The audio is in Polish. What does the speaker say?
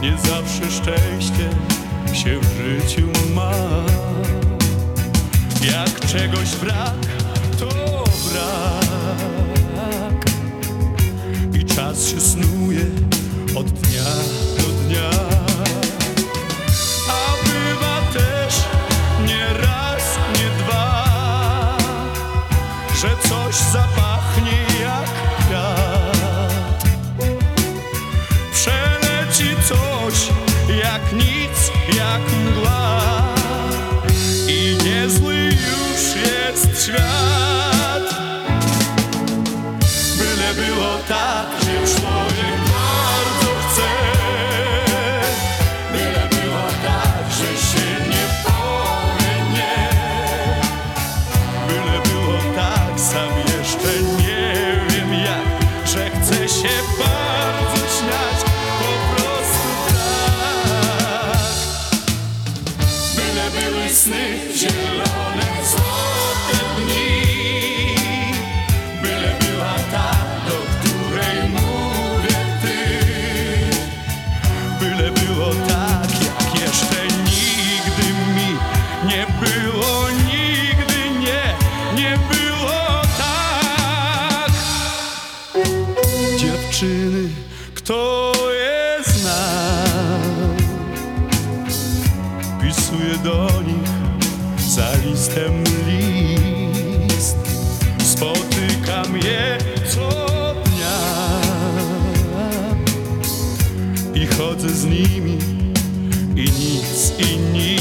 Nie zawsze szczęście się w życiu ma. Jak czegoś brak, to brak. I czas się snuje od dnia do dnia. A bywa też nie raz, nie dwa, że coś zapachnie jak kwiat. Przeleci coś jak nic, jak mgła. I niezły już jest świat. Byle było tak, że człowiek bardzo chce. Byle było tak, że się nie powie nie. Byle było tak, sam jeszcze nie wiem jak, że chce się bardzo śmiać, po prostu tak. Byle były sny zielone, złote dni. Byle była ta, do której mówię ty. Byle było tak, jak jeszcze nigdy mi nie było, nigdy nie było tak. Dziewczyny, kto je zna, pisuję do nich za listem list. Spotykam je co dnia i chodzę z nimi i nic